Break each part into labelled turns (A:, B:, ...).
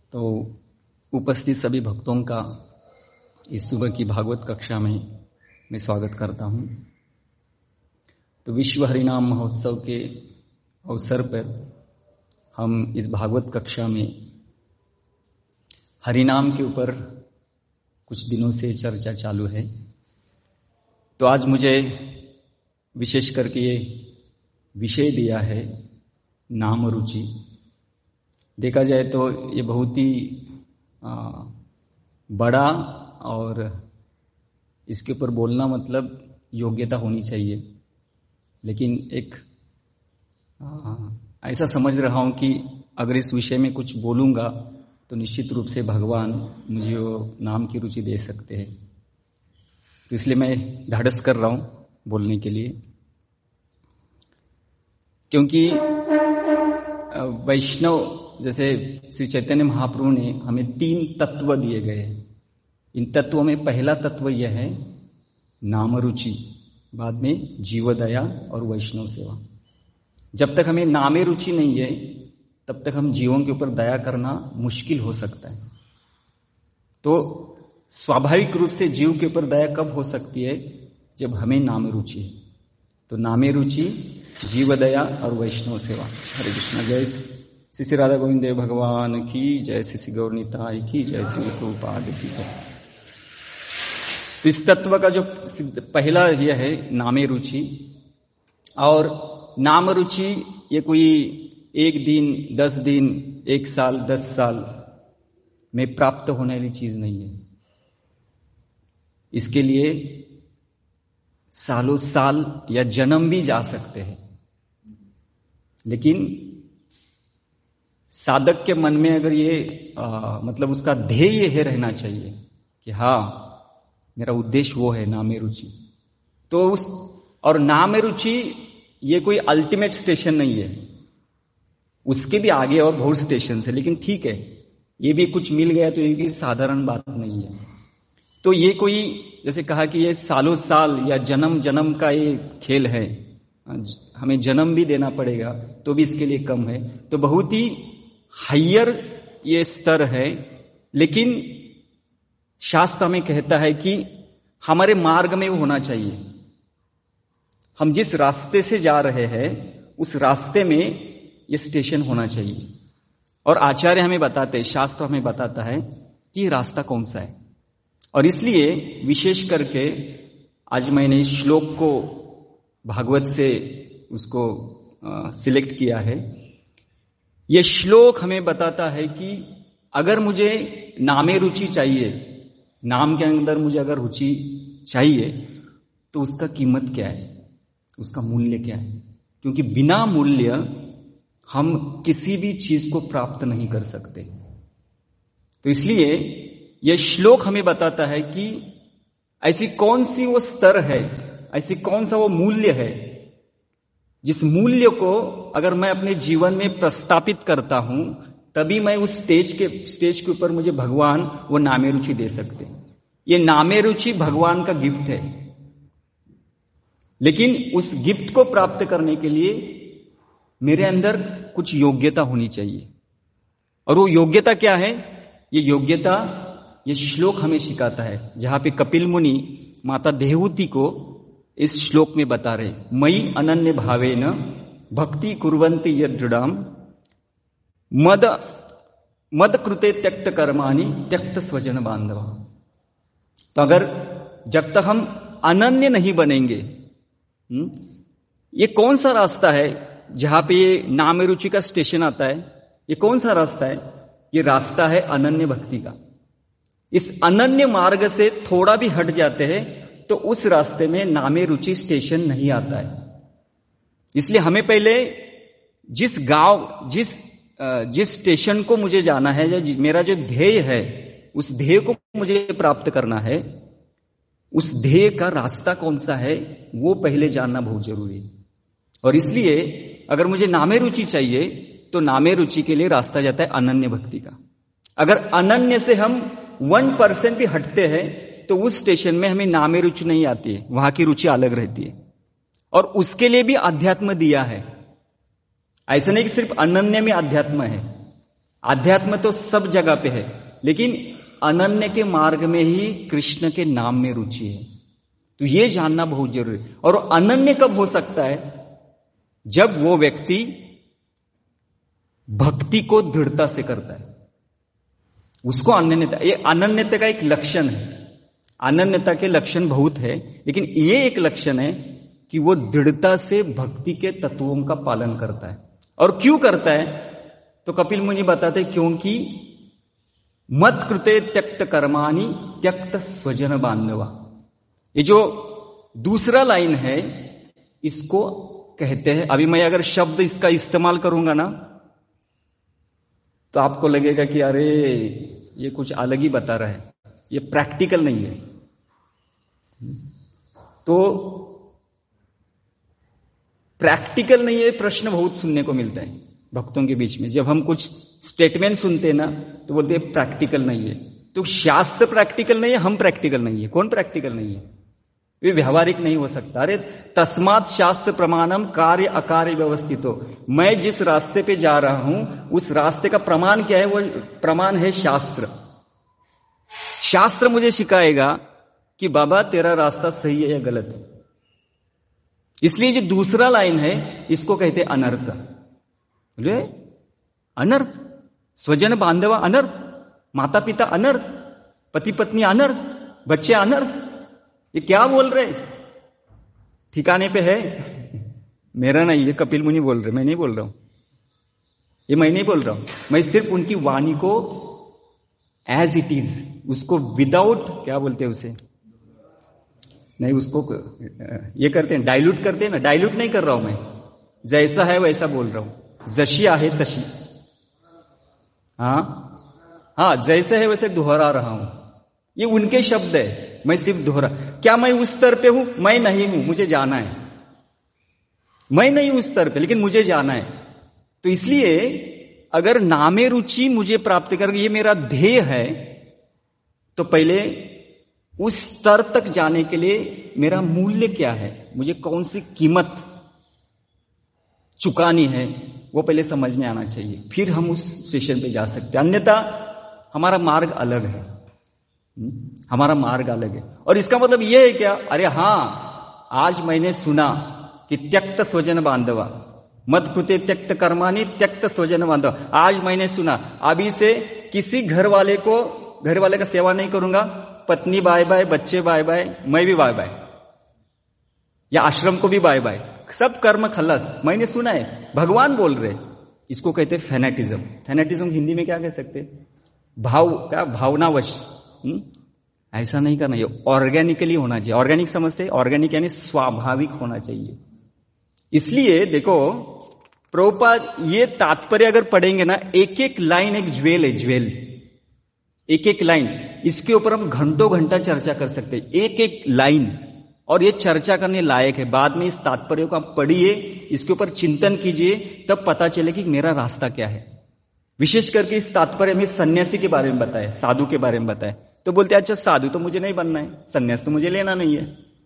A: तो उपस्थित सभी भक्तों का इस सुबह की भागवत कक्षा में मैं स्वागत करता हूं। तो विश्व हरिनाम महोत्सव के अवसर पर हम इस भागवत कक्षा में हरिनाम के ऊपर कुछ दिनों से चर्चा चालू है। तो आज मुझे विशेष करके ये विषय दिया है नाम रुचि। देखा जाए तो ये बहुत ही बड़ा और इसके ऊपर बोलना मतलब योग्यता होनी चाहिए, लेकिन एक ऐसा समझ रहा हूं कि अगर इस विषय में कुछ बोलूंगा तो निश्चित रूप से भगवान मुझे वो नाम की रुचि दे सकते हैं। तो इसलिए मैं ढाढ़स कर रहा हूं बोलने के लिए, क्योंकि वैष्णव जैसे श्री चैतन्य महाप्रभु ने हमें 3 तत्व दिए गए हैं। इन तत्वों में पहला तत्व यह है नाम रुचि, बाद में जीव दया और वैष्णव सेवा। जब तक हमें नामे रुचि नहीं है तब तक हम जीवों के ऊपर दया करना मुश्किल हो सकता है। तो स्वाभाविक रूप से जीव के ऊपर दया कब हो सकती है? जब हमें नामे रुचि है। तो नामे रुचि, जीव दया और वैष्णव सेवा। हरे कृष्ण। जय श्री राधा गोविंद देव भगवान की जय, श्री गौर निताई की जय, श्री प्रभुपाद की जय। तो इस तत्व का जो पहला यह है नामे रुचि। और नाम रुचि ये कोई 1 दिन, 10 दिन, 1 साल, 10 साल में प्राप्त होने वाली चीज नहीं है। इसके लिए सालों साल या जन्म भी जा सकते हैं। लेकिन साधक के मन में अगर ये मतलब उसका ध्येय है रहना चाहिए कि हाँ मेरा उद्देश्य वो है नामे रुचि। तो उस और नामे रुचि ये कोई अल्टीमेट स्टेशन नहीं है, उसके भी आगे और बहुत स्टेशन है। लेकिन ठीक है, ये भी कुछ मिल गया तो ये भी साधारण बात नहीं है। तो ये कोई जैसे कहा कि ये सालों साल या जन्म जन्म का ये खेल है, हमें जन्म भी देना पड़ेगा तो भी इसके लिए कम है। तो बहुत ही हायर ये स्तर है। लेकिन शास्त्र हमें कहता है कि हमारे मार्ग में वो होना चाहिए। हम जिस रास्ते से जा रहे हैं उस रास्ते में ये स्टेशन होना चाहिए। और आचार्य हमें बताते हैं, शास्त्र हमें बताता है कि रास्ता कौन सा है। और इसलिए विशेष करके आज मैंने इस श्लोक को भागवत से उसको सिलेक्ट किया है। यह श्लोक हमें बताता है कि अगर मुझे नामे रुचि चाहिए, नाम के अंदर मुझे अगर रुचि चाहिए तो उसका कीमत क्या है, उसका मूल्य क्या है। क्योंकि बिना मूल्य हम किसी भी चीज को प्राप्त नहीं कर सकते। तो इसलिए यह श्लोक हमें बताता है कि ऐसी कौन सी वो स्तर है, ऐसी कौन सा वो मूल्य है जिस मूल्य को अगर मैं अपने जीवन में प्रस्तापित करता हूं तभी मैं उस स्टेज के ऊपर मुझे भगवान वो नामे रुचि दे सकते। ये नामे रुचि भगवान का गिफ्ट है। लेकिन उस गिफ्ट को प्राप्त करने के लिए मेरे अंदर कुछ योग्यता होनी चाहिए। और वो योग्यता क्या है? ये योग्यता ये श्लोक हमें सिखाता है, जहां पे कपिल मुनि माता देवहूति को इस श्लोक में बता रहे, मयि अनन्य भावेन भक्ति कुर्वन्ति यदृढाम मद कृते त्यक्त कर्माणि त्यक्त स्वजन बांधव। तो अगर जब तक हम अनन्य नहीं बनेंगे, ये कौन सा रास्ता है जहां पे ये नाम रुचि का स्टेशन आता है? ये कौन सा रास्ता है? ये रास्ता है अनन्य भक्ति का। इस अनन्य मार्ग से थोड़ा भी हट जाते हैं तो उस रास्ते में नामे रुचि स्टेशन नहीं आता है। इसलिए हमें पहले जिस गांव जिस स्टेशन को मुझे जाना है, मेरा जो ध्येय है उस ध्येय को मुझे प्राप्त करना है, उस ध्येय का रास्ता कौन सा है वो पहले जानना बहुत जरूरी है। और इसलिए अगर मुझे नामे रुचि चाहिए तो नामे रुचि के लिए रास्ता जाता है अनन्य भक्ति का। अगर अनन्य से हम 1% भी हटते हैं तो उस स्टेशन में हमें नामे रुचि नहीं आती है, वहां की रुचि अलग रहती है। और उसके लिए भी अध्यात्म दिया है। ऐसा नहीं कि सिर्फ अनन्य में अध्यात्म है, आध्यात्म तो सब जगह पे है, लेकिन अनन्य के मार्ग में ही कृष्ण के नाम में रुचि है। तो ये जानना बहुत जरूरी है। और अनन्य कब हो सकता है? जब वो व्यक्ति भक्ति को दृढ़ता से करता है, उसको अनन्यता। ये अनन्यता का एक लक्षण है। अनन्यता के लक्षण बहुत है, लेकिन ये एक लक्षण है कि वो दृढ़ता से भक्ति के तत्वों का पालन करता है। और क्यों करता है? तो कपिल मुनि बताते, क्योंकि मत कृते त्यक्त कर्माणि त्यक्त स्वजन बांधवा। ये जो दूसरा लाइन है, इसको कहते हैं, अभी मैं अगर शब्द इसका इस्तेमाल करूंगा ना, तो आपको लगेगा कि अरे ये कुछ अलग ही बता रहा है, ये प्रैक्टिकल नहीं है। तो प्रैक्टिकल नहीं है, प्रश्न बहुत सुनने को मिलता है भक्तों के बीच में। जब हम कुछ स्टेटमेंट सुनते हैं ना, तो बोलते हैं प्रैक्टिकल नहीं है। तो शास्त्र प्रैक्टिकल नहीं है, हम प्रैक्टिकल नहीं है। कौन प्रैक्टिकल नहीं है? वे व्यवहारिक नहीं हो सकता। अरे तस्मात् शास्त्र प्रमाणम कार्य अकार्य व्यवस्थित हो। मैं जिस रास्ते पे जा रहा हूं, उस रास्ते का प्रमाण क्या है? वो प्रमाण है शास्त्र। शास्त्र मुझे सिखाएगा कि बाबा तेरा रास्ता सही है या गलत है। इसलिए जो दूसरा लाइन है, इसको कहते अनर्थ। बोले अनर्थ, स्वजन बांधवा अनर्थ, माता पिता अनर्थ, पति पत्नी अनर्थ, बच्चे अनर्थ। ये क्या बोल रहे? ठिकाने पे है? मेरा नहीं, ये कपिल मुनि बोल रहे, मैं नहीं बोल रहा हूं। ये मैं नहीं बोल रहा हूं, मैं सिर्फ उनकी वाणी को एज इट इज, उसको विदाउट, क्या बोलते हैं उसे, नहीं उसको ये करते हैं, डाइल्यूट करते हैं ना, डाइल्यूट नहीं कर रहा हूं मैं, जैसा है वैसा बोल रहा हूं, जशी आहे तशी। हाँ, जैसे है वैसे दोहरा रहा हूं। ये उनके शब्द है, मैं सिर्फ दोहरा। क्या मैं उस स्तर पे हूं? मैं नहीं हूं, मुझे जाना है। मैं नहीं हूं उस स्तर पे, लेकिन मुझे जाना है। तो इसलिए अगर नामे रुचि मुझे प्राप्त कर, ये मेरा ध्येय है, तो पहले उस स्तर तक जाने के लिए मेरा मूल्य क्या है, मुझे कौन सी कीमत चुकानी है, वो पहले समझ में आना चाहिए। फिर हम उस स्टेशन पे जा सकते हैं। अन्यथा हमारा मार्ग अलग है, हमारा मार्ग अलग है। और इसका मतलब यह है क्या? अरे हां, आज मैंने सुना कि त्यक्त स्वजन बांधवा, मत कृते त्यक्त कर्माणि त्यक्त स्वजन बांधवा। आज मैंने सुना, अभी से किसी घर वाले का सेवा नहीं करूंगा, पत्नी बाय बाय, बच्चे बाय बाय, मैं भी बाय बाय, या आश्रम को भी बाय बाय, सब कर्म खल्लास। मैंने सुना है, भगवान बोल रहे। इसको कहते हैं फैनेटिज्म। फैनेटिज्म हिंदी में क्या कह सकते? भावनावश। ऐसा नहीं करना, ये ऑर्गेनिकली होना चाहिए। ऑर्गेनिक समझते हैं? ऑर्गेनिक यानी स्वाभाविक होना चाहिए। इसलिए देखो प्रभुपाद ये तात्पर्य अगर पढ़ेंगे ना, एक एक लाइन एक ज्वेल है, ज्वेल, एक एक लाइन। इसके ऊपर हम घंटों घंटा चर्चा कर सकते हैं, एक एक लाइन। और ये चर्चा करने लायक है। बाद में इस तात्पर्य को आप पढ़िए, इसके ऊपर चिंतन कीजिए, तब पता चले कि मेरा रास्ता क्या है। विशेष करके इस तात्पर्य में सन्यासी के बारे में बताए, साधु के बारे में बताए। तो बोलते अच्छा साधु तो मुझे नहीं बनना है, सन्यास तो मुझे लेना नहीं है।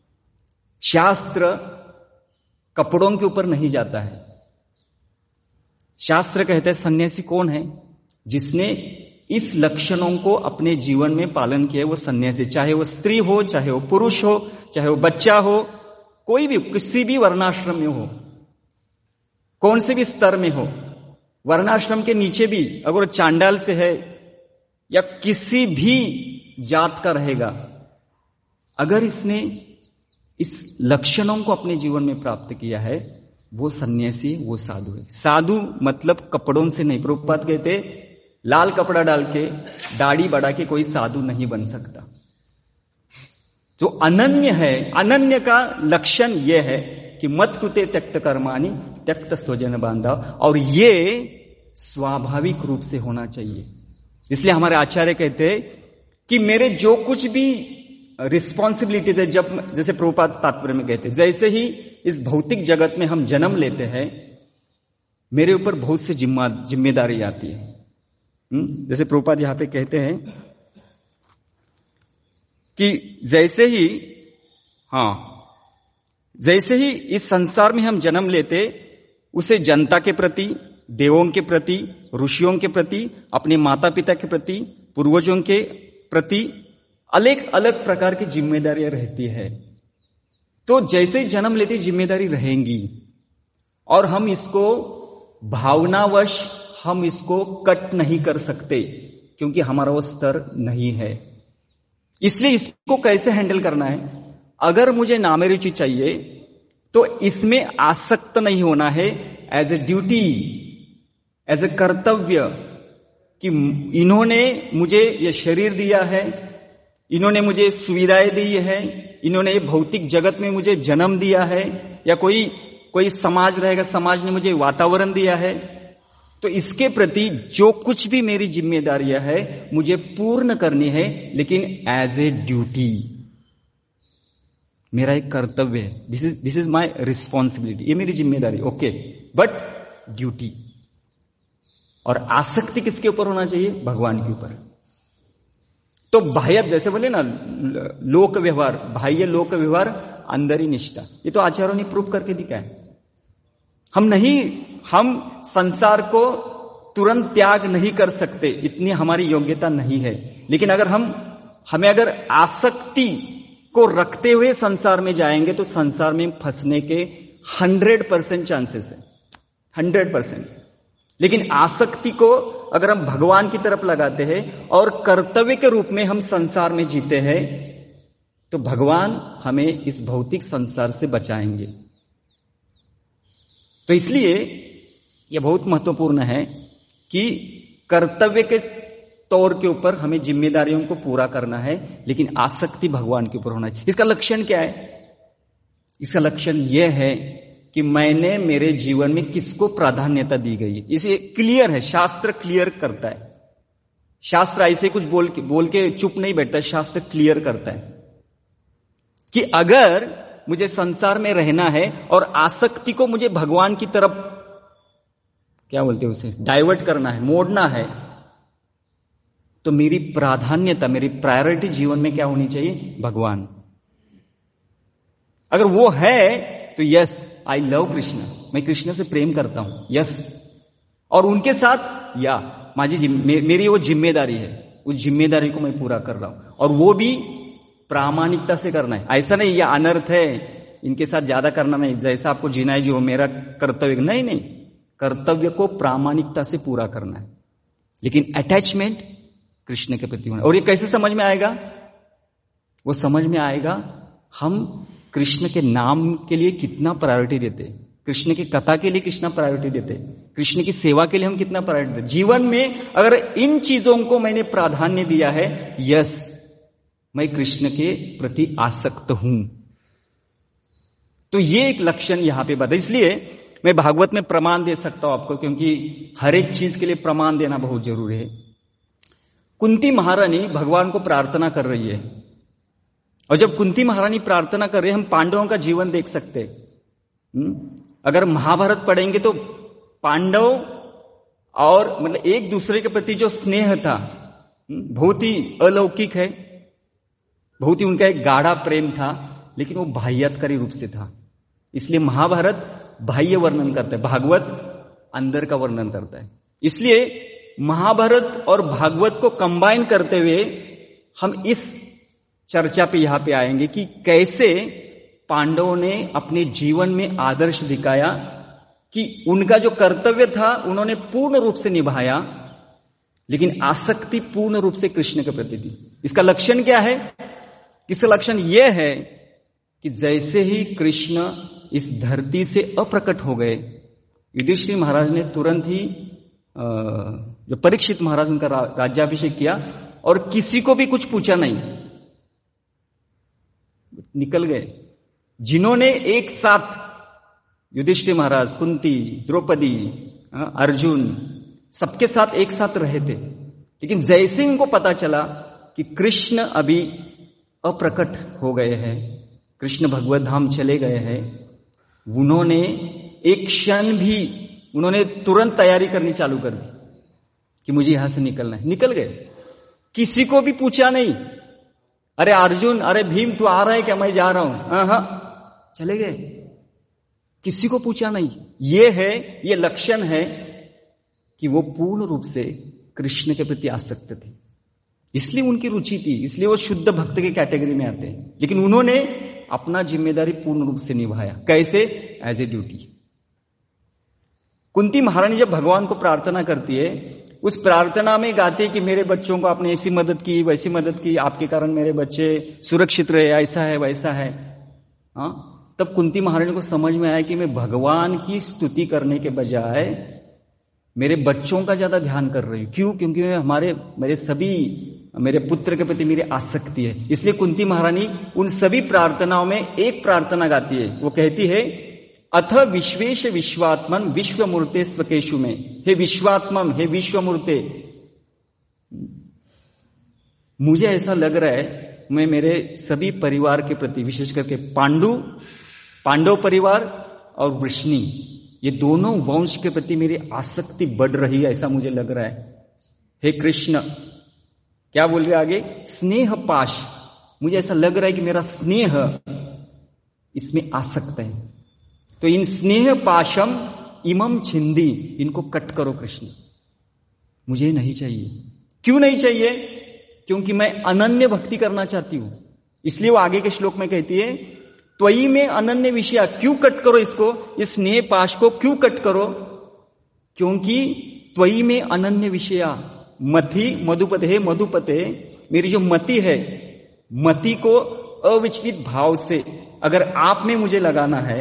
A: शास्त्र कपड़ों के ऊपर नहीं जाता है। शास्त्र कहते हैं सन्यासी कौन है? जिसने इस लक्षणों को अपने जीवन में पालन किया, वो सन्यासी। चाहे वो स्त्री हो, चाहे वो पुरुष हो, चाहे वो बच्चा हो, कोई भी किसी भी वर्णाश्रम में हो, कौन से भी स्तर में हो, वर्णाश्रम के नीचे भी अगर चांडाल से है या किसी भी जात का रहेगा, अगर इसने इस लक्षणों को अपने जीवन में प्राप्त किया है, वो सन्यासी, वो साधु है। साधु मतलब कपड़ों से नहीं। प्रभुपाद कहते लाल कपड़ा डाल के दाढ़ी बढ़ा के कोई साधु नहीं बन सकता। जो अनन्य है, अनन्य का लक्षण यह है कि मत कृते त्यक्त कर्माणि त्यक्त स्वजन बांधव। और ये स्वाभाविक रूप से होना चाहिए। इसलिए हमारे आचार्य कहते हैं कि मेरे जो कुछ भी रिस्पॉन्सिबिलिटीज है, जब जैसे प्रभुपाद तात्पर्य में कहते हैं, जैसे ही इस भौतिक जगत में हम जन्म लेते हैं, मेरे ऊपर बहुत सी जिम्मेदारी आती है। जैसे प्रभुपाद यहां पे कहते हैं कि जैसे ही इस संसार में हम जन्म लेते, उसे जनता के प्रति, देवों के प्रति, ऋषियों के प्रति, अपने माता पिता के प्रति, पूर्वजों के प्रति अलग अलग प्रकार की जिम्मेदारियां रहती है। तो जैसे ही जन्म लेती जिम्मेदारी रहेंगी और हम इसको भावनावश हम इसको कट नहीं कर सकते क्योंकि हमारा वो स्तर नहीं है। इसलिए इसको कैसे हैंडल करना है? अगर मुझे नामे रुचि चाहिए तो इसमें आसक्त नहीं होना है as a duty, as a कर्तव्य, कि इन्होंने मुझे ये शरीर दिया है, इन्होंने मुझे सुविधाएं दी है, इन्होंने भौतिक जगत में मुझे जन्म दिया है, या कोई समाज रहेगा, समाज ने मुझे वातावरण दिया है, तो इसके प्रति जो कुछ भी मेरी जिम्मेदारियां है मुझे पूर्ण करनी है, लेकिन एज ए ड्यूटी, मेरा एक कर्तव्य है। दिस इज माय रिस्पॉन्सिबिलिटी, ये मेरी जिम्मेदारी, ओके, बट ड्यूटी। और आसक्ति किसके ऊपर होना चाहिए? भगवान के ऊपर। तो बाह्य, जैसे बोले ना, लोक व्यवहार, बाह्य लोक व्यवहार, अंदर ही निष्ठा, ये तो आचार्यों ने प्रूव करके दिखाया है। हम संसार को तुरंत त्याग नहीं कर सकते, इतनी हमारी योग्यता नहीं है, लेकिन अगर हमें अगर आसक्ति को रखते हुए संसार में जाएंगे तो संसार में फंसने के 100% चांसेस है, 100%। लेकिन आसक्ति को अगर हम भगवान की तरफ लगाते हैं और कर्तव्य के रूप में हम संसार में जीते हैं तो भगवान हमें इस भौतिक संसार से बचाएंगे। तो इसलिए यह बहुत महत्वपूर्ण है कि कर्तव्य के तौर के ऊपर हमें जिम्मेदारियों को पूरा करना है, लेकिन आसक्ति भगवान के ऊपर होना चाहिए। इसका लक्षण क्या है? इसका लक्षण यह है कि मैंने मेरे जीवन में किसको प्राधान्यता दी गई है। इसे क्लियर है, शास्त्र क्लियर करता है। शास्त्र ऐसे कुछ बोल के चुप नहीं बैठता, शास्त्र क्लियर करता है कि अगर मुझे संसार में रहना है और आसक्ति को मुझे भगवान की तरफ, क्या बोलते हैं उसे, डाइवर्ट करना है, मोड़ना है, तो मेरी प्राधान्यता, मेरी प्रायोरिटी जीवन में क्या होनी चाहिए? भगवान। अगर वो है तो यस, आई लव कृष्ण, मैं कृष्ण से प्रेम करता हूं, यस, और उनके साथ या मेरी वो जिम्मेदारी है, उस जिम्मेदारी को मैं पूरा कर रहा हूं, और वो भी प्रामाणिकता से करना है। ऐसा नहीं ये अनर्थ है, इनके साथ ज्यादा करना नहीं, जैसा आपको जीना है जो मेरा कर्तव्य, नहीं, कर्तव्य को प्रामाणिकता से पूरा करना है, लेकिन अटैचमेंट कृष्ण के प्रति होना। और ये कैसे समझ में आएगा? वो समझ में आएगा हम कृष्ण के नाम के लिए कितना प्रायोरिटी देते, कृष्ण की कथा के लिए कितना प्रायोरिटी देते, कृष्ण की सेवा के लिए हम कितना प्रायोरिटी देते। जीवन में अगर इन चीजों को मैंने प्राधान्य दिया है, यस, मैं कृष्ण के प्रति आसक्त हूं, तो ये एक लक्षण यहां पे बताया। इसलिए मैं भागवत में प्रमाण दे सकता हूं आपको, क्योंकि हर एक चीज के लिए प्रमाण देना बहुत जरूरी है। कुंती महारानी भगवान को प्रार्थना कर रही है, और जब कुंती महारानी प्रार्थना कर रही है, हम पांडवों का जीवन देख सकते हैं। अगर महाभारत पढ़ेंगे तो पांडव और मतलब एक दूसरे के प्रति जो स्नेह था बहुत ही अलौकिक है, बहुत ही उनका एक गाढ़ा प्रेम था, लेकिन वो बाह्यकारी रूप से था। इसलिए महाभारत बाह्य वर्णन करता है, भागवत अंदर का वर्णन करता है। इसलिए महाभारत और भागवत को कंबाइन करते हुए हम इस चर्चा पे यहां पे आएंगे कि कैसे पांडवों ने अपने जीवन में आदर्श दिखाया कि उनका जो कर्तव्य था उन्होंने पूर्ण रूप से निभाया, लेकिन आसक्ति पूर्ण रूप से कृष्ण के प्रति थी। इसका लक्षण क्या है? इसका लक्षण यह है कि जैसे ही कृष्ण इस धरती से अप्रकट हो गए, युधिष्ठिर महाराज ने तुरंत ही जो परीक्षित महाराज उनका राज्याभिषेक किया और किसी को भी कुछ पूछा नहीं, निकल गए। जिन्होंने एक साथ युधिष्ठिर महाराज, कुंती, द्रौपदी, अर्जुन, सबके साथ एक साथ रहे थे, लेकिन जैसे उनको पता चला कि कृष्ण अभी अप्रकट हो गए हैं, कृष्ण भगवत धाम चले गए हैं, उन्होंने एक क्षण भी, उन्होंने तुरंत तैयारी करनी चालू कर दी कि मुझे यहां से निकलना है। निकल गए, किसी को भी पूछा नहीं, अरे अर्जुन, अरे भीम, तू आ रहा है क्या? मैं जा रहा हूं, हाँ, चले गए, किसी को पूछा नहीं। ये लक्षण है कि वो पूर्ण रूप से कृष्ण के प्रति आसक्त थे, इसलिए उनकी रुचि थी, इसलिए वो शुद्ध भक्त के कैटेगरी में आते हैं। लेकिन उन्होंने अपना जिम्मेदारी पूर्ण रूप से निभाया। कैसे? As a duty. कुंती महारानी जब भगवान को प्रार्थना करती है, उस प्रार्थना में गाती है कि मेरे बच्चों को आपने ऐसी मदद की, वैसी मदद की, आपके कारण मेरे बच्चे सुरक्षित रहे, ऐसा है वैसा है। हाँ, तब कुंती महारानी को समझ में आया कि मैं भगवान की स्तुति करने के बजाय मेरे बच्चों का ज्यादा ध्यान कर रही हूं। क्यों? क्योंकि मेरे पुत्र के प्रति मेरी आसक्ति है। इसलिए कुंती महारानी उन सभी प्रार्थनाओं में एक प्रार्थना गाती है। वो कहती है, अथ विश्वेश विश्वात्मन विश्वमूर्ते स्वकेशु में। हे विश्वात्मम, हे विश्वमूर्ते, मुझे ऐसा लग रहा है मैं मेरे सभी परिवार के प्रति, विशेष करके पांडव परिवार और वृष्णि, ये दोनों वंश के प्रति मेरी आसक्ति बढ़ रही है, ऐसा मुझे लग रहा है। हे कृष्ण, क्या बोल रहे आगे? स्नेह पाश, मुझे ऐसा लग रहा है कि मेरा स्नेह इसमें आसक्त है। तो इन स्नेह पाशम इमम छिंदी, इनको कट करो कृष्ण, मुझे नहीं चाहिए। क्यों नहीं चाहिए? क्योंकि मैं अनन्य भक्ति करना चाहती हूं। इसलिए वो आगे के श्लोक में कहती है, त्वयि में अनन्य विषया। क्यों कट करो इसको, इस स्नेह पाश को क्यों कट करो? क्योंकि त्वयि में अनन्य विषया। मति मधुपते, मधुपते, मेरी जो मति है, मति को अविचलित भाव से अगर आप में मुझे लगाना है,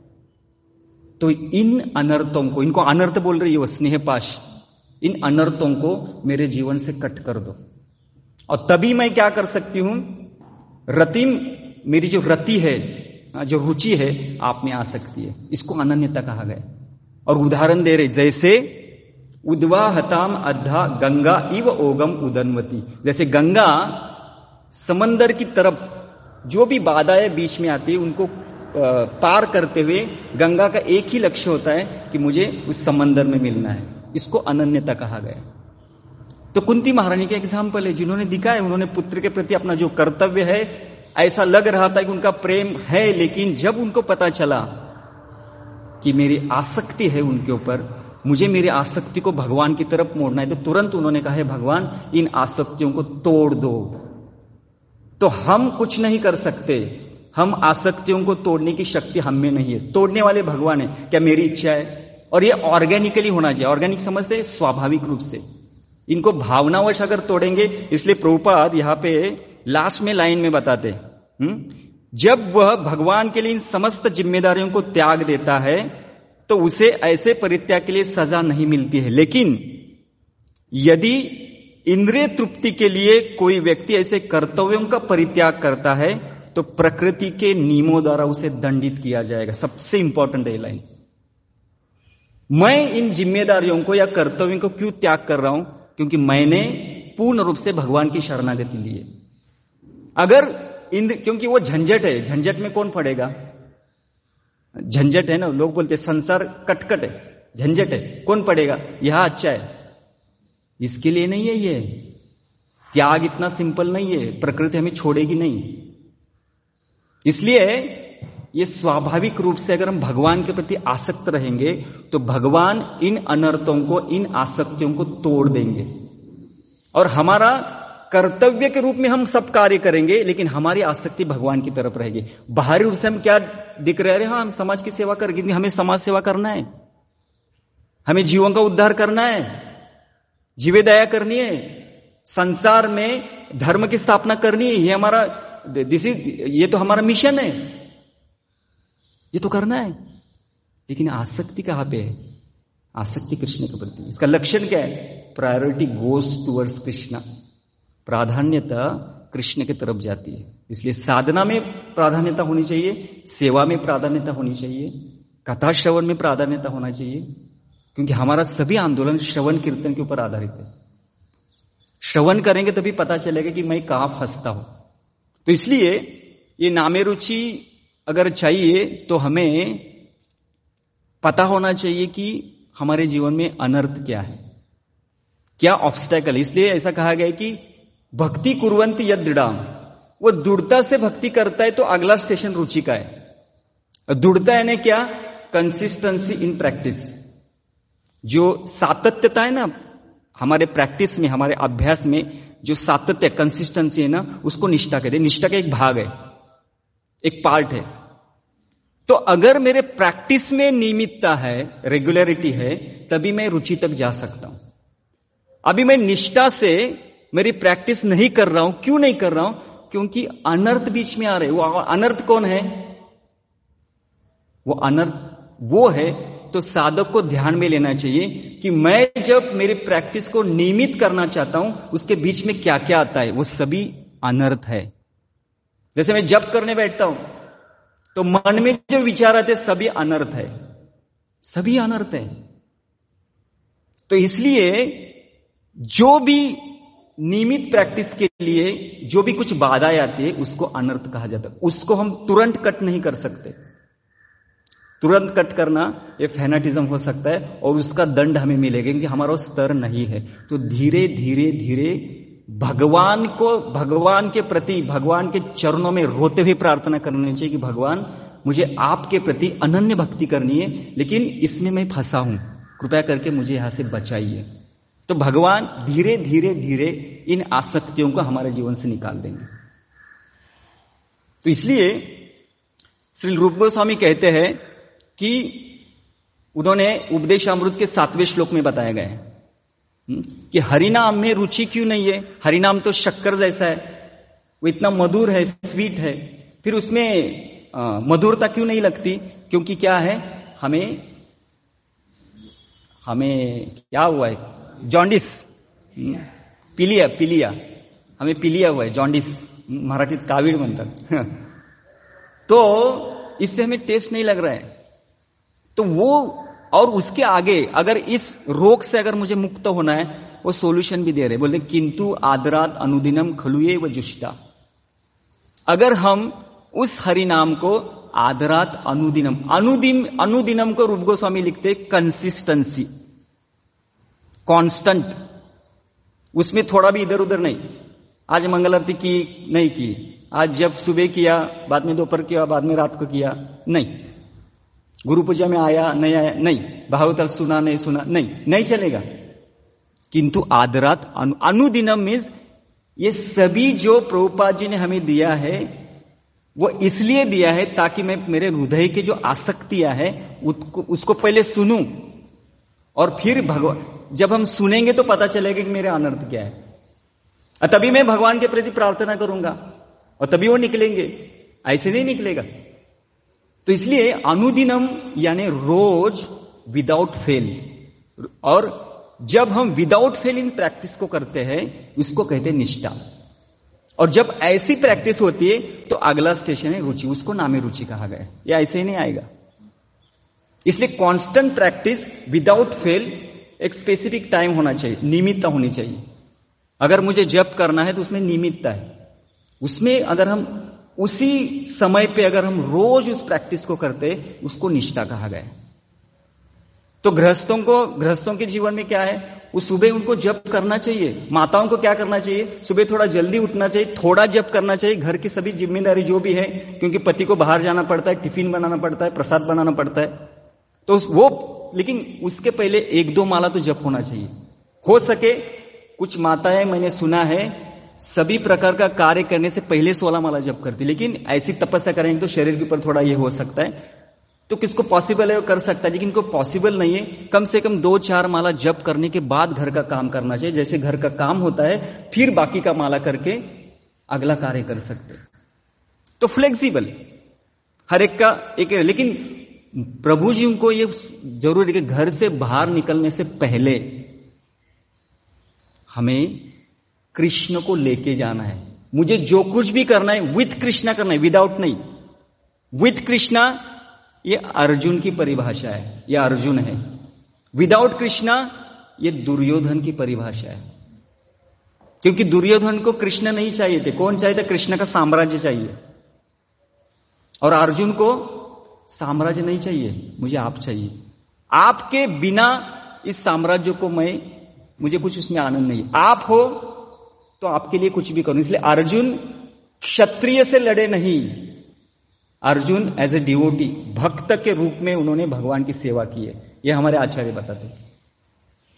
A: तो इन अनर्थों को, इनको अनर्थ बोल रही है वो स्नेह पाश, इन अनर्थों को मेरे जीवन से कट कर दो। और तभी मैं क्या कर सकती हूं? रतिम, मेरी जो रति है, जो रुचि है, आप में आ सकती है। इसको अनन्यता कहा गया। और उदाहरण दे रहे, जैसे उद्वाहताम अद्धा गंगा इव ओगम उदन्वती। जैसे गंगा समंदर की तरफ जो भी बाधाएं बीच में आती है, उनको पार करते हुए गंगा का एक ही लक्ष्य होता है कि मुझे उस समंदर में मिलना है। इसको अनन्यता कहा गया। तो कुंती महारानी के एग्जाम्पल है, जिन्होंने दिखाया, उन्होंने पुत्र के प्रति अपना जो कर्तव्य है, ऐसा लग रहा था कि उनका प्रेम है, लेकिन जब उनको पता चला कि मेरी आसक्ति है उनके ऊपर, मुझे मेरी आसक्ति को भगवान की तरफ मोड़ना है, तो तुरंत उन्होंने कहा है, भगवान इन आसक्तियों को तोड़ दो। तो हम कुछ नहीं कर सकते, हम आसक्तियों को तोड़ने की शक्ति हम में नहीं है, तोड़ने वाले भगवान है। क्या मेरी इच्छा है? और ये ऑर्गेनिकली होना चाहिए। ऑर्गेनिक समझते हैं स्वाभाविक रूप से। इनको भावनावश अगर तोड़ेंगे, इसलिए प्रभुपाद यहां पे लास्ट में लाइन में बताते, जब वह भगवान के लिए इन समस्त जिम्मेदारियों को त्याग देता है, तो उसे ऐसे परित्याग के लिए सजा नहीं मिलती है। लेकिन यदि इंद्रिय तृप्ति के लिए कोई व्यक्ति ऐसे कर्तव्यों का परित्याग करता है, तो प्रकृति के नियमों द्वारा उसे दंडित किया जाएगा। सबसे इंपॉर्टेंट है लाइन। मैं इन जिम्मेदारियों को या कर्तव्यों को क्यों त्याग कर रहा हूं? क्योंकि मैंने पूर्ण रूप से भगवान की शरणागति ली है। अगर क्योंकि वो झंझट है, झंझट में कौन पड़ेगा? झंझट है ना, लोग बोलते संसार कटकट है, झंझट है, कौन पड़ेगा? यह अच्छा है, इसके लिए नहीं है। ये त्याग इतना सिंपल नहीं है, प्रकृति हमें छोड़ेगी नहीं। इसलिए ये स्वाभाविक रूप से अगर हम भगवान के प्रति आसक्त रहेंगे, तो भगवान इन अनर्थों को, इन आसक्तियों को तोड़ देंगे। और हमारा कर्तव्य के रूप में हम सब कार्य करेंगे, लेकिन हमारी आसक्ति भगवान की तरफ रहेगी। बाहरी रूप से हम क्या दिख रहे हैं? हाँ, हम समाज की सेवा करेंगे, क्योंकि हमें समाज सेवा करना है, हमें जीवों का उद्धार करना है, जीवे दया करनी है, संसार में धर्म की स्थापना करनी है। ये हमारा ये तो हमारा मिशन है, ये तो करना है। लेकिन आसक्ति कहां पे है? आसक्ति कृष्ण के प्रति। इसका लक्षण क्या है? प्रायोरिटी गोज टुवर्ड्स कृष्ण, प्राधान्यता कृष्ण की तरफ जाती है। इसलिए साधना में प्राधान्यता होनी चाहिए, सेवा में प्राधान्यता होनी चाहिए, कथा श्रवण में प्राधान्यता होना चाहिए, क्योंकि हमारा सभी आंदोलन श्रवण कीर्तन के ऊपर आधारित है। श्रवण करेंगे तभी पता चलेगा कि मैं कहां फंसता हूं। तो इसलिए ये नामे रुचि अगर चाहिए, तो हमें पता होना चाहिए कि हमारे जीवन में अनर्थ क्या है, क्या ऑब्स्टेकल। इसलिए ऐसा कहा गया कि भक्ति कुर्वन्ति यद दृढ़ा, वो दृढ़ता से भक्ति करता है, तो अगला स्टेशन रुचि का है। दृढ़ता यानी क्या? Consistency in practice. जो सातत्यता है ना, हमारे प्रैक्टिस में, हमारे अभ्यास में जो सातत्य, कंसिस्टेंसी है ना, उसको निष्ठा कहते हैं। निष्ठा का एक भाग है, एक पार्ट है। तो अगर मेरे प्रैक्टिस में नियमितता है, रेगुलरिटी है, तभी मैं रुचि तक जा सकता हूं। अभी मैं निष्ठा से मेरी प्रैक्टिस नहीं कर रहा हूं। क्यों नहीं कर रहा हूं? क्योंकि अनर्थ बीच में आ रहे। वो अनर्थ कौन है? वो अनर्थ वो है। तो साधक को ध्यान में लेना चाहिए कि मैं जब मेरी प्रैक्टिस को नियमित करना चाहता हूं, उसके बीच में क्या क्या आता है, वो सभी अनर्थ है। जैसे मैं जप करने बैठता हूं तो मन में जो विचार आते हैं सभी अनर्थ है, सभी अनर्थ है। तो इसलिए जो भी नियमित प्रैक्टिस के लिए जो भी कुछ बाधाएं आती है उसको अनर्थ कहा जाता है। उसको हम तुरंत कट नहीं कर सकते। तुरंत कट करना ये फैनाटिज्म हो सकता है और उसका दंड हमें मिलेगा, क्योंकि हमारा स्तर नहीं है। तो धीरे धीरे धीरे भगवान के प्रति, भगवान के चरणों में रोते हुए प्रार्थना करनी चाहिए कि भगवान, मुझे आपके प्रति अनन्य भक्ति करनी है, लेकिन इसमें मैं फंसा हूं, कृपया करके मुझे यहां से बचाइए। तो भगवान धीरे धीरे धीरे इन आसक्तियों को हमारे जीवन से निकाल देंगे। तो इसलिए श्री रूप गोस्वामी कहते हैं कि उन्होंने उपदेशामृत के 7वें श्लोक में बताया गया है कि हरिनाम में रुचि क्यों नहीं है। हरिनाम तो शक्कर जैसा है, वो इतना मधुर है, स्वीट है, फिर उसमें मधुरता क्यों नहीं लगती? क्योंकि क्या है, हमें क्या हुआ है? जॉन्डिस, पिलिया, हमें पिलिया हुआ है, जॉन्डिस, मराठीत कावीड म्हणतात। तो इससे हमें टेस्ट नहीं लग रहा है। तो वो, और उसके आगे अगर इस रोग से अगर मुझे मुक्त होना है, वो सॉल्यूशन भी दे रहे, बोलते किंतु आदरात अनुदिनम खलुये व जुष्टा। अगर हम उस हरिनाम को आदरात अनुदिनम को रूप गोस्वामी लिखते कंसिस्टेंसी, कांस्टेंट, उसमें थोड़ा भी इधर उधर नहीं। आज मंगल आरती की, नहीं की, आज जब सुबह किया, बाद में दोपहर किया, बाद में रात को किया, नहीं। गुरु पूजा में आया नहीं आया, नहीं। भागवत सुना नहीं सुना, नहीं चलेगा। किंतु आदरात अनुदिनम मीन्स ये सभी जो प्रभुपाद जी ने हमें दिया है वो इसलिए दिया है ताकि मैं मेरे हृदय की जो आसक्तियां है उसको पहले सुनूं, और फिर भगवान, जब हम सुनेंगे तो पता चलेगा कि मेरे अनर्थ क्या है, और तभी मैं भगवान के प्रति प्रार्थना करूंगा और तभी वो निकलेंगे, ऐसे नहीं निकलेगा। तो इसलिए अनुदिनम यानी रोज, विदाउट फेल। और जब हम विदाउट फेल इन प्रैक्टिस को करते हैं उसको कहते हैं निष्ठा। और जब ऐसी प्रैक्टिस होती है तो अगला स्टेशन है रुचि, उसको नामे रुचि कहा गया है। ये ऐसे ही नहीं आएगा। इसलिए कांस्टेंट प्रैक्टिस विदाउट फेल, एक स्पेसिफिक टाइम होना चाहिए, नियमितता होनी चाहिए। अगर मुझे जप करना है तो उसमें नियमितता है। उसमें अगर हम उसी समय पे अगर हम रोज उस प्रैक्टिस को करते, उसको निष्ठा कहा गया है। तो गृहस्थों के जीवन में क्या है, वो सुबह उनको जप करना चाहिए। माताओं को क्या करना चाहिए, सुबह थोड़ा जल्दी उठना चाहिए, थोड़ा जप करना चाहिए, घर की सभी जिम्मेदारी जो भी है, क्योंकि पति को बाहर जाना पड़ता है, टिफिन बनाना पड़ता है, प्रसाद बनाना पड़ता है, तो वो, लेकिन उसके पहले 1-2 माला तो जप होना चाहिए। हो सके कुछ माताएं, मैंने सुना है, सभी प्रकार का कार्य करने से पहले 16 माला जप करती, लेकिन ऐसी तपस्या करेंगे तो शरीर के ऊपर थोड़ा ये हो सकता है। तो किसको पॉसिबल है वो कर सकता है, लेकिन को पॉसिबल नहीं है, कम से कम 2-4 माला जप करने के बाद घर का काम करना चाहिए। जैसे घर का काम होता है, फिर बाकी का माला करके अगला कार्य कर सकते। तो फ्लेक्सिबल हर एक का एक है, लेकिन प्रभु जी को ये जरूरी है कि घर से बाहर निकलने से पहले हमें कृष्ण को लेके जाना है। मुझे जो कुछ भी करना है विथ कृष्णा करना है, विदाउट नहीं। विथ कृष्णा ये अर्जुन की परिभाषा है, ये अर्जुन है। विदाउट कृष्णा ये दुर्योधन की परिभाषा है, क्योंकि दुर्योधन को कृष्ण नहीं चाहिए थे। कौन चाहिए था? कृष्ण का साम्राज्य चाहिए। और अर्जुन को साम्राज्य नहीं चाहिए, मुझे आप चाहिए। आपके बिना इस साम्राज्य को मुझे कुछ उसमें आनंद नहीं। आप हो तो आपके लिए कुछ भी करूं। इसलिए अर्जुन क्षत्रिय से लड़े नहीं, अर्जुन एज ए डिवोटी, भक्त के रूप में उन्होंने भगवान की सेवा की है। यह हमारे आचार्य बताते हैं।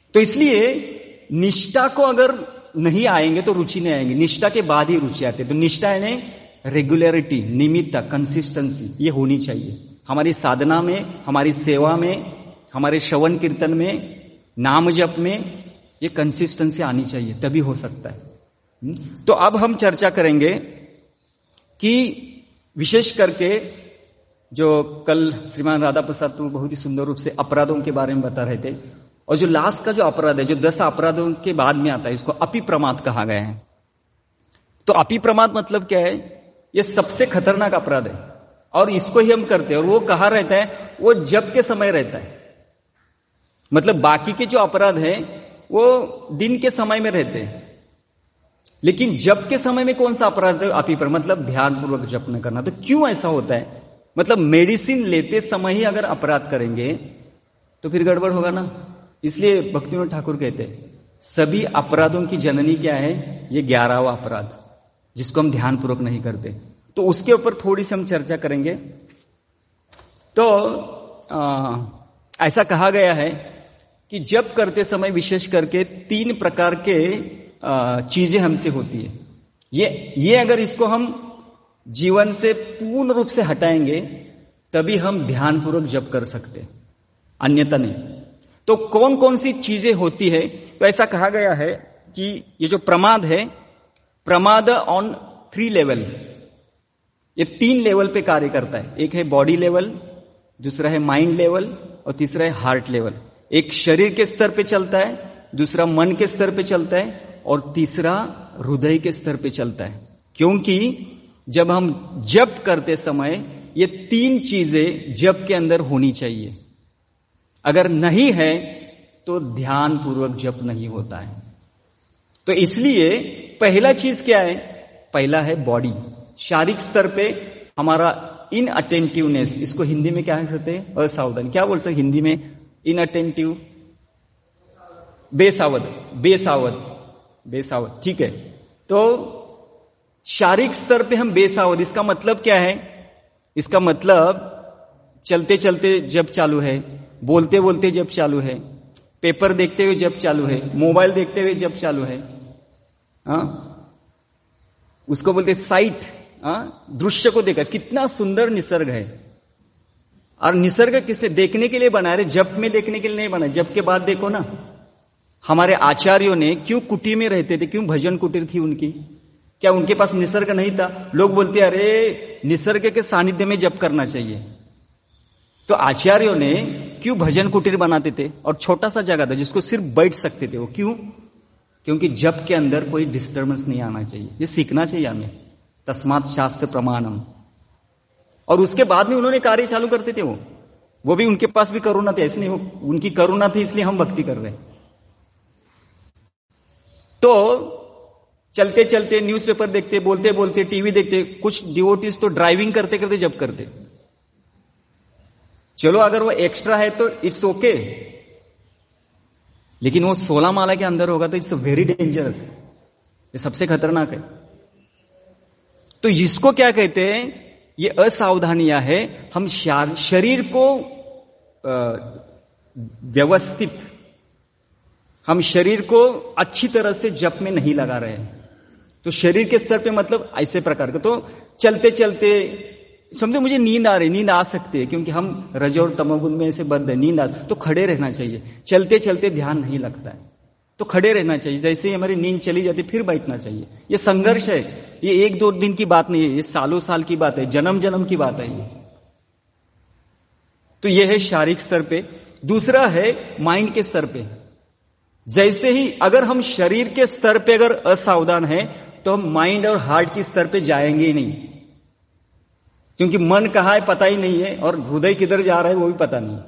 A: तो इसलिए निष्ठा को अगर नहीं आएंगे तो रुचि नहीं आएंगे, निष्ठा के बाद ही रुचि आती है। तो निष्ठा यानी रेगुलरिटी, नियमितता, कंसिस्टेंसी, ये होनी चाहिए हमारी साधना में, हमारी सेवा में, हमारे श्रवण कीर्तन में, नाम जप में, ये कंसिस्टेंसी आनी चाहिए, तभी हो सकता है। तो अब हम चर्चा करेंगे कि विशेष करके जो कल श्रीमान राधा प्रसाद तो बहुत ही सुंदर रूप से अपराधों के बारे में बता रहे थे, और जो लास्ट का जो अपराध है, जो 10 अपराधों के बाद में आता है, इसको अपिप्रमाद कहा गया है। तो अपिप्रमाद मतलब क्या है? ये सबसे खतरनाक अपराध है और इसको ही हम करते हैं। और वो कहाँ रहता है? वो जप के समय रहता है। मतलब बाकी के जो अपराध है वो दिन के समय में रहते हैं, लेकिन जप के समय में कौन सा अपराध है? अपिप्रमाद, मतलब ध्यान पूर्वक जप न करना। तो क्यों ऐसा होता है? मतलब मेडिसिन लेते समय ही अगर अपराध करेंगे तो फिर गड़बड़ होगा ना। इसलिए भक्तिविनोद ठाकुर कहते हैं सभी अपराधों की जननी क्या है? ये 11वां अपराध, जिसको हम ध्यान पूर्वक नहीं करते। तो उसके ऊपर थोड़ी सी हम चर्चा करेंगे। तो ऐसा कहा गया है कि जप करते समय विशेष करके 3 प्रकार के चीजें हमसे होती है। ये अगर इसको हम जीवन से पूर्ण रूप से हटाएंगे तभी हम ध्यान पूर्वक जप कर सकते, अन्यथा नहीं। तो कौन कौन सी चीजें होती है? तो ऐसा कहा गया है कि ये जो प्रमाद है, प्रमाद ऑन 3 लेवल, ये 3 लेवल पे कार्य करता है। एक है बॉडी लेवल, दूसरा है माइंड लेवल और तीसरा है हार्ट लेवल। एक शरीर के स्तर पे चलता है, दूसरा मन के स्तर पे चलता है और तीसरा हृदय के स्तर पे चलता है। क्योंकि जब हम जप करते समय ये 3 चीजें जप के अंदर होनी चाहिए। अगर नहीं है तो ध्यान पूर्वक जप नहीं होता है। तो इसलिए पहला चीज क्या है? पहला है बॉडी, शारीरिक स्तर पे हमारा इनअटेंटिवनेस, इसको हिंदी में क्या कह सकते हैं? असावधानी। क्या बोल सकते हिंदी में? इनअटेंटिव, बेसावध, बेसावध, ठीक है। तो शारीरिक स्तर पे हम बेसावध, इसका मतलब क्या है? इसका मतलब चलते चलते जप चालू है, बोलते बोलते जप चालू है, पेपर देखते हुए जप चालू है, मोबाइल देखते हुए जप चालू है। उसको बोलते साइट, दृश्य को देखा, कितना सुंदर निसर्ग है। और निसर्ग किसने देखने के लिए बनाया? जप में देखने के लिए नहीं बनाया। जप के बाद देखो ना, हमारे आचार्यों ने क्यों कुटी में रहते थे? क्यों भजन कुटीर थी उनकी? क्या उनके पास निसर्ग नहीं था? लोग बोलते अरे निसर्ग के सानिध्य में जप करना चाहिए। तो आचार्यों ने क्यों भजन कुटीर बनाते थे और छोटा सा जगह था जिसको सिर्फ बैठ सकते थे वो? क्यों? क्योंकि जप के अंदर कोई डिस्टर्बेंस नहीं आना चाहिए। ये सीखना चाहिए हमें, तस्मात् शास्त्र प्रमाणम। और उसके बाद में उन्होंने कार्य चालू करते थे। वो भी उनके पास भी करुणा थी, ऐसे नहीं, वो उनकी करुणा थी इसलिए हम भक्ति कर रहे हैं। तो चलते चलते न्यूज़पेपर देखते, बोलते बोलते टीवी देखते, कुछ डिवोटीज तो ड्राइविंग करते करते जप करते। चलो अगर वो एक्स्ट्रा है तो इट्स ओके, लेकिन वो 16 माला के अंदर होगा तो इट्स वेरी डेंजरस, ये सबसे खतरनाक है। तो इसको क्या कहते हैं? ये असावधानियां है। हम शरीर को व्यवस्थित, हम शरीर को अच्छी तरह से जप में नहीं लगा रहे हैं। तो शरीर के स्तर पे मतलब ऐसे प्रकार का। तो चलते चलते समझो मुझे नींद आ रही, नींद आ सकती है क्योंकि हम रज और तमोगुण में ऐसे बद्ध है, नींद आ, तो खड़े रहना चाहिए। चलते चलते ध्यान नहीं लगता है तो खड़े रहना चाहिए। जैसे ही हमारी नींद चली जाती फिर बैठना चाहिए। ये संघर्ष है, ये 1-2 दिन की बात नहीं है, ये सालों साल की बात है, जन्म जन्म की बात है ये। तो ये है शारीरिक स्तर पे। दूसरा है माइंड के स्तर पे। जैसे ही अगर हम शरीर के स्तर पे अगर असावधान है तो हम माइंड और हार्ट के स्तर पे जाएंगे ही नहीं, क्योंकि मन कहाँ है पता ही नहीं है और हृदय किधर जा रहा है वो भी पता नहीं।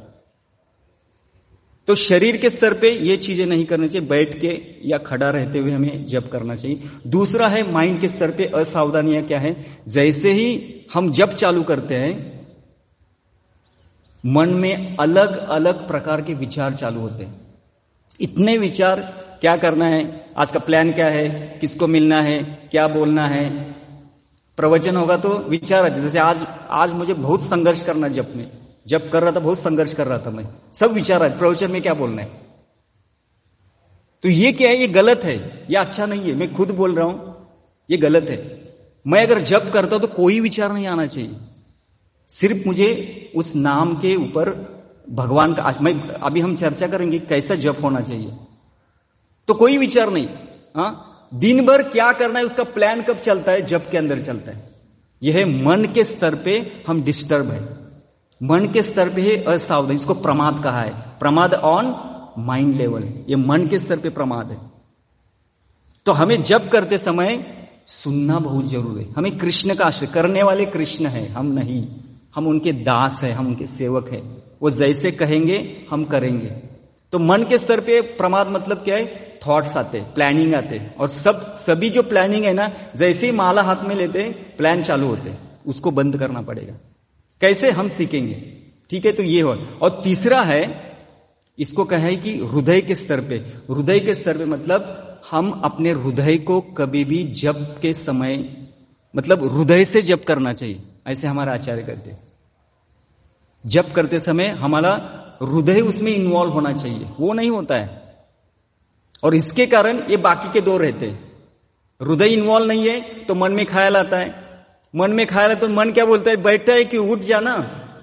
A: तो शरीर के स्तर पे ये चीजें नहीं करनी चाहिए, बैठ के या खड़ा रहते हुए हमें जप करना चाहिए। दूसरा है माइंड के स्तर पे असावधानियां क्या है? जैसे ही हम जप चालू करते हैं मन में अलग अलग प्रकार के विचार चालू होते हैं। इतने विचार, क्या करना है, आज का प्लान क्या है, किसको मिलना है, क्या बोलना है। प्रवचन होगा तो विचार आते, जैसे आज मुझे बहुत संघर्ष करना, जप में जप कर रहा था बहुत संघर्ष कर रहा था मैं, सब विचार आए प्रवचन में क्या बोलना है। तो ये क्या है? ये गलत है, ये अच्छा नहीं है। मैं खुद बोल रहा हूं ये गलत है। मैं अगर जप करता हूं तो कोई विचार नहीं आना चाहिए, सिर्फ मुझे उस नाम के ऊपर भगवान का, मैं अभी हम चर्चा करेंगे कैसा जप होना चाहिए, तो कोई विचार नहीं। दिन भर क्या करना है उसका प्लान कब चलता है? जप के अंदर चलता है। यह है मन के स्तर पे हम डिस्टर्ब है, मन के स्तर पे है असावधान, इसको प्रमाद कहा है। प्रमाद ऑन माइंड लेवल, ये मन के स्तर पे प्रमाद है। तो हमें जप करते समय सुनना बहुत जरूरी है। हमें कृष्ण का आश्रय, करने वाले कृष्ण है, हम नहीं। हम उनके दास है, हम उनके सेवक है। वो जैसे कहेंगे हम करेंगे। तो मन के स्तर पे प्रमाद मतलब क्या है? थॉट्स आते, प्लानिंग आते, और सभी जो प्लानिंग है ना, जैसे ही माला हाथ में लेते प्लान चालू होते, उसको बंद करना पड़ेगा। कैसे? हम सीखेंगे। ठीक है, तो ये हो। और तीसरा है, इसको कहा है कि हृदय के स्तर पे। हृदय के स्तर पे मतलब हम अपने हृदय को कभी भी जप के समय, मतलब हृदय से जप करना चाहिए, ऐसे हमारा आचार्य कहते। जप करते समय हमारा हृदय उसमें इन्वॉल्व होना चाहिए, वो नहीं होता है। और इसके कारण ये बाकी के दो रहते हैं। हृदय इन्वॉल्व नहीं है तो मन में ख्याल आता है, मन में ख्याल है तो मन क्या बोलता है? बैठा है कि उठ जा ना,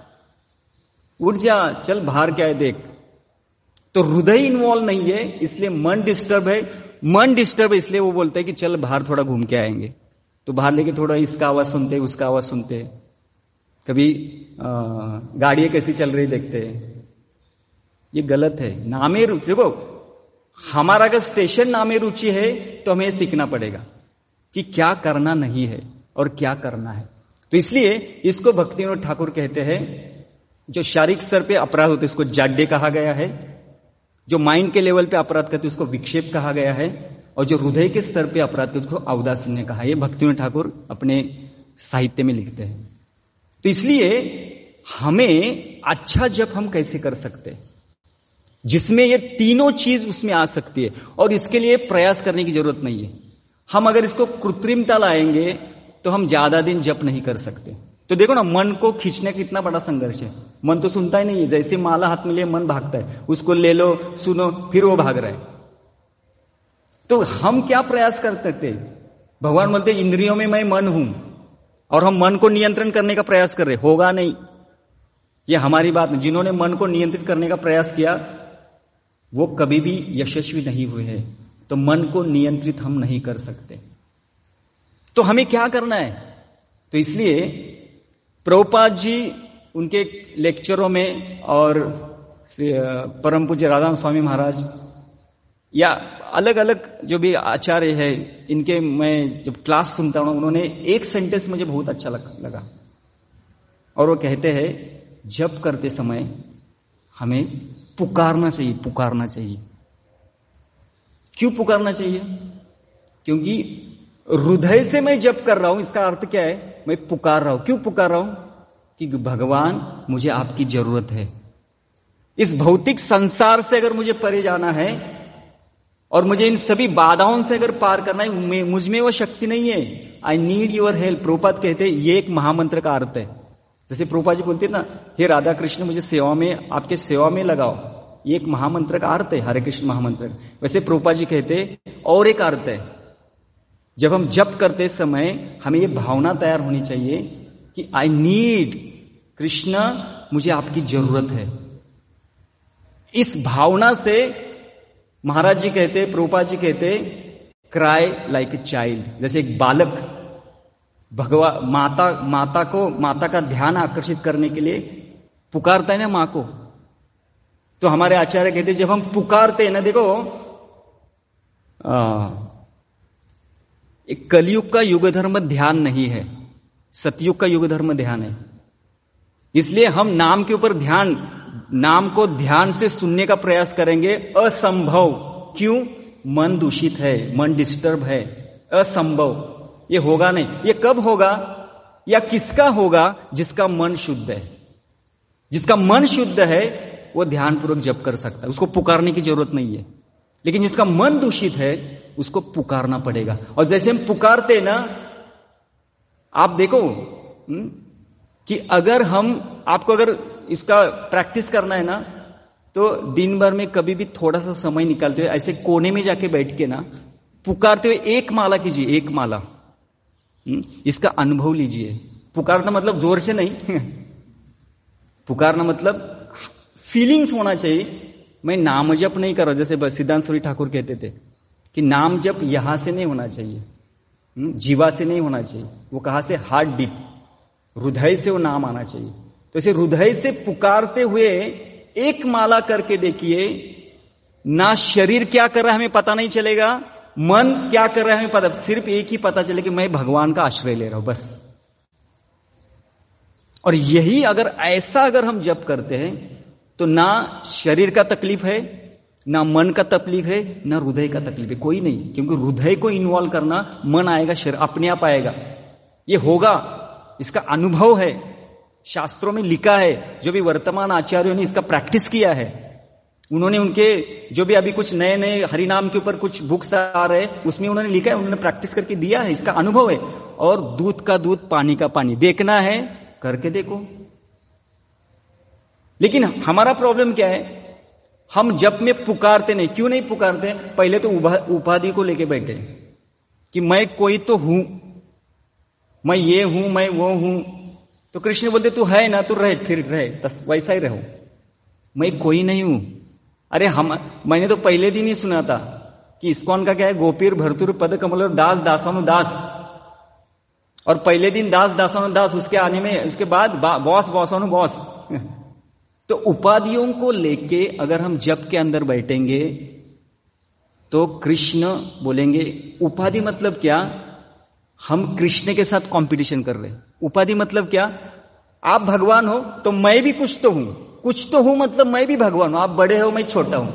A: उठ जा, चल बाहर क्या है देख। तो हृदय इन्वॉल्व नहीं है, इसलिए मन डिस्टर्ब है। मन डिस्टर्ब है इसलिए वो बोलते हैं कि चल बाहर थोड़ा घूम के आएंगे। तो बाहर लेके थोड़ा इसका आवाज सुनते, उसका आवाज सुनते, कभी गाड़ियां कैसी चल रही देखते हैं। ये गलत है। नामे रुचि, देखो हमारा अगर स्टेशन नामे रुचि है तो हमें सीखना पड़ेगा कि क्या करना नहीं है और क्या करना है। तो इसलिए इसको भक्तिविनोद ठाकुर कहते हैं, जो शारीरिक स्तर पे अपराध होते उसको जाड्य कहा गया है, जो माइंड के लेवल पे अपराध करते उसको विक्षेप कहा गया है, और जो हृदय के स्तर पे अपराध करते उसको औदासीन्य कहा है। ये भक्तिविनोद ठाकुर अपने साहित्य में लिखते हैं। तो इसलिए हमें अच्छा जप हम कैसे कर सकते हैं जिसमें ये तीनों चीज उसमें आ सकती है, और इसके लिए प्रयास करने की जरूरत नहीं है। हम अगर इसको कृत्रिमता लाएंगे तो हम ज्यादा दिन जप नहीं कर सकते। तो देखो ना, मन को खींचने का कितना बड़ा संघर्ष है। मन तो सुनता ही नहीं है, जैसे माला हाथ में लिए मन भागता है, उसको ले लो, सुनो, फिर वो भाग रहा है। तो हम क्या प्रयास कर सकते हैं? भगवान बोलते इंद्रियों में मैं मन हूं, और हम मन को नियंत्रण करने का प्रयास कर रहे, होगा नहीं। ये हमारी बात नहीं। जिन्होंने मन को नियंत्रित करने का प्रयास किया वो कभी भी यशस्वी नहीं हुए हैं। तो मन को नियंत्रित हम नहीं कर सकते। तो हमें क्या करना है? तो इसलिए प्रभुपाद जी उनके लेक्चरों में, और परम पूज्य राधा स्वामी महाराज, या अलग अलग जो भी आचार्य है, इनके मैं जब क्लास सुनता हूं, उन्होंने एक सेंटेंस मुझे बहुत अच्छा लगा, और वो कहते हैं जप करते समय हमें पुकारना चाहिए, पुकारना चाहिए। क्यों पुकारना चाहिए? क्योंकि हृदय से मैं जप कर रहा हूं, इसका अर्थ क्या है? मैं पुकार रहा हूं। क्यों पुकार रहा हूं? कि भगवान मुझे आपकी जरूरत है। इस भौतिक संसार से अगर मुझे परे जाना है और मुझे इन सभी बाधाओं से अगर पार करना है, मुझ में वो शक्ति नहीं है। I need your help. Prabhupada कहते हैं ये एक महामंत्र का अर्थ है। जैसे प्रभुपाद जी बोलते हैं ना, हे राधा कृष्ण मुझे सेवा में, आपके सेवा में लगाओ, ये एक महामंत्र का अर्थ है, हरे कृष्ण महामंत्र। वैसे प्रभुपाद जी कहते और एक अर्थ है, जब हम जप करते समय हमें ये भावना तैयार होनी चाहिए कि आई नीड कृष्ण, मुझे आपकी जरूरत है। इस भावना से महाराज जी कहते, प्रभुपाद जी कहते, क्राई लाइक ए चाइल्ड। जैसे एक बालक माता का ध्यान आकर्षित करने के लिए पुकारता है ना मां को। तो हमारे आचार्य कहते जब हम पुकारते हैं ना, देखो एक कलयुग का युग धर्म ध्यान नहीं है, सतयुग का युग धर्म ध्यान है। इसलिए हम नाम के ऊपर ध्यान, नाम को ध्यान से सुनने का प्रयास करेंगे, असंभव। क्यों? मन दूषित है, मन डिस्टर्ब है, असंभव। ये होगा नहीं। ये कब होगा या किसका होगा? जिसका मन शुद्ध है। जिसका मन शुद्ध है वो ध्यानपूर्वक जप कर सकता है, उसको पुकारने की जरूरत नहीं है। लेकिन जिसका मन दूषित है उसको पुकारना पड़ेगा। और जैसे हम पुकारते ना, आप देखो कि अगर हम, आपको अगर इसका प्रैक्टिस करना है ना, तो दिन भर में कभी भी थोड़ा सा समय निकालते हुए ऐसे कोने में जाके बैठ के ना पुकारते हुए एक माला कीजिए, एक माला। इसका अनुभव लीजिए। पुकारना मतलब जोर से नहीं पुकारना मतलब फीलिंग्स होना चाहिए। मैं नाम जप नहीं कर रहा, जैसे सिद्धांत सूरी ठाकुर कहते थे कि नाम जप यहां से नहीं होना चाहिए, जीवा से नहीं होना चाहिए। वो कहां से? हार्ट डीप, हृदय से वो नाम आना चाहिए। तो इसे हृदय से पुकारते हुए एक माला करके देखिए, ना शरीर क्या कर रहा है हमें पता नहीं चलेगा, मन क्या कर रहा है हमें पता, सिर्फ एक ही पता चले कि मैं भगवान का आश्रय ले रहा हूं बस। और यही अगर हम जप करते हैं तो ना शरीर का तकलीफ है, ना मन का तकलीफ है, ना हृदय का तकलीफ है, कोई नहीं। क्योंकि हृदय को इन्वॉल्व करना, मन आएगा, शरीर अपने आप आएगा, ये होगा, इसका अनुभव है, शास्त्रों में लिखा है। जो भी वर्तमान आचार्यों ने इसका प्रैक्टिस किया है, उन्होंने उनके जो भी अभी कुछ नए नए हरिनाम के ऊपर कुछ बुक्स आ रहे हैं, उसमें उन्होंने लिखा है, उन्होंने प्रैक्टिस करके दिया है, इसका अनुभव है। और दूध का दूध, पानी का पानी, देखना है करके देखो। लेकिन हमारा प्रॉब्लम क्या है? हम जप में पुकारते नहीं। क्यों नहीं पुकारते? पहले तो उपाधि को लेके बैठे कि मैं कोई तो हूं, मैं ये हूं, मैं वो हूं। तो कृष्ण बोलते तू है ना, तू रहे, फिर रहे, वैसा ही रहो, मैं कोई नहीं हूं। अरे मैंने तो पहले दिन ही सुना था कि इस्कॉन का क्या है, गोपीर भरतुर पद कमल दास दासानु दास। और पहले दिन दास दासानु दास, उसके आने में उसके बाद बॉस बॉसानु बॉस। तो उपाधियों को लेके अगर हम जप के अंदर बैठेंगे तो कृष्ण बोलेंगे। उपाधि मतलब क्या? हम कृष्ण के साथ कंपटीशन कर रहे हैं। उपाधि मतलब क्या? आप भगवान हो तो मैं भी कुछ तो हूं, कुछ तो हूं मतलब मैं भी भगवान हूं। आप बड़े हो, मैं छोटा हूं।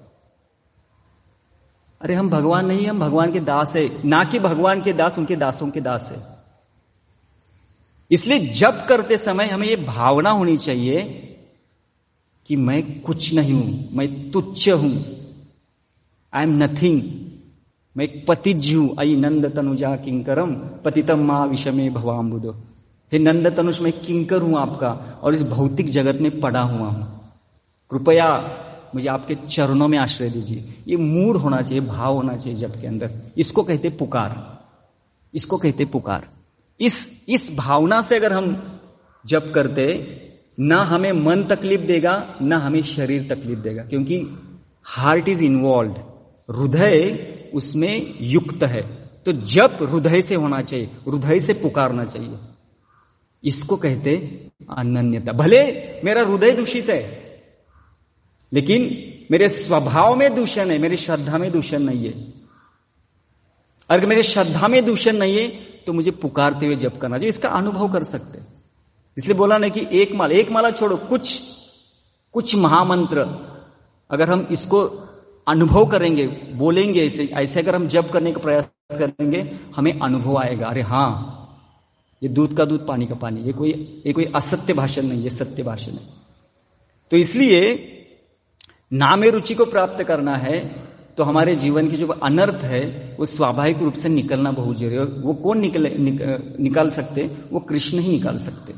A: अरे हम भगवान नहीं, हम भगवान के दास है, ना कि भगवान के दास उनके दासों के दास है। इसलिए जप करते समय हमें यह भावना होनी चाहिए कि मैं कुछ नहीं हूं, मैं तुच्छ हूं, आई एम नथिंग, मैं एक पतिज हूं। आई नंद तनुजा किंकरम पतितम मां विषमे भवाम्बुदो। हे नंद तनुष, मैं किंकर हूं आपका और इस भौतिक जगत में पड़ा हुआ हूं, कृपया मुझे आपके चरणों में आश्रय दीजिए। ये मूड होना चाहिए, भाव होना चाहिए जप के अंदर। इसको कहते पुकार, इसको कहते पुकार। इस भावना से अगर हम जप करते, ना हमें मन तकलीफ देगा, ना हमें शरीर तकलीफ देगा, क्योंकि हार्ट इज इन्वॉल्व, हृदय उसमें युक्त है। तो जप हृदय से होना चाहिए, हृदय से पुकारना चाहिए। इसको कहते अनन्यता। भले मेरा हृदय दूषित है, लेकिन मेरे स्वभाव में दूषण है, मेरी श्रद्धा में दूषण नहीं है। अगर मेरे श्रद्धा में दूषण नहीं है तो मुझे पुकारते हुए जप करना चाहिए। इसका अनुभव कर सकते। इसलिए बोला ना कि एक माला छोड़ो, कुछ महामंत्र अगर हम इसको अनुभव करेंगे, बोलेंगे, ऐसे अगर हम जप करने का प्रयास करेंगे, हमें अनुभव आएगा। अरे हाँ, ये दूध का दूध, पानी का पानी, ये कोई असत्य भाषण नहीं, ये सत्य भाषण है। तो इसलिए नामे रुचि को प्राप्त करना है तो हमारे जीवन की जो अनर्थ है वो स्वाभाविक रूप से निकलना बहुत जरूरी है। वो कौन निकाल सकते? वो कृष्ण ही निकाल सकते।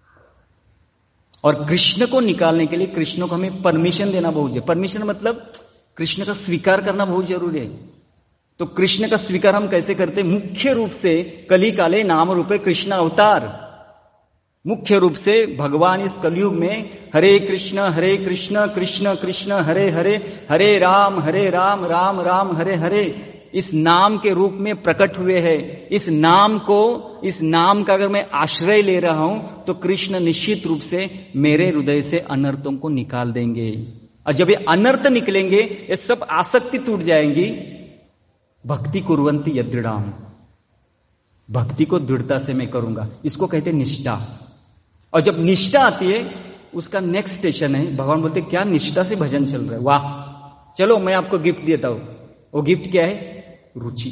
A: और कृष्ण को निकालने के लिए कृष्ण को हमें परमिशन देना बहुत जरूरी है। परमिशन मतलब कृष्ण का स्वीकार करना बहुत जरूरी है। तो कृष्ण का स्वीकार हम कैसे करते? मुख्य रूप से कली काले नाम रूपे कृष्ण अवतार। मुख्य रूप से भगवान इस कलयुग में हरे कृष्ण कृष्ण कृष्ण हरे हरे, हरे राम राम राम हरे हरे, इस नाम के रूप में प्रकट हुए हैं। इस नाम का अगर मैं आश्रय ले रहा हूं तो कृष्ण निश्चित रूप से मेरे हृदय से अनर्थों को निकाल देंगे। और जब ये अनर्थ निकलेंगे, ये सब आसक्ति टूट जाएंगी। भक्ति कुर्वन्ति यदृढ़ाम, भक्ति को दृढ़ता से मैं करूंगा। इसको कहते निष्ठा। और जब निष्ठा आती है, उसका नेक्स्ट स्टेशन है, भगवान बोलते क्या निष्ठा से भजन चल रहा है, वाह, चलो मैं आपको गिफ्ट देता हूं। वो गिफ्ट क्या है? रुचि।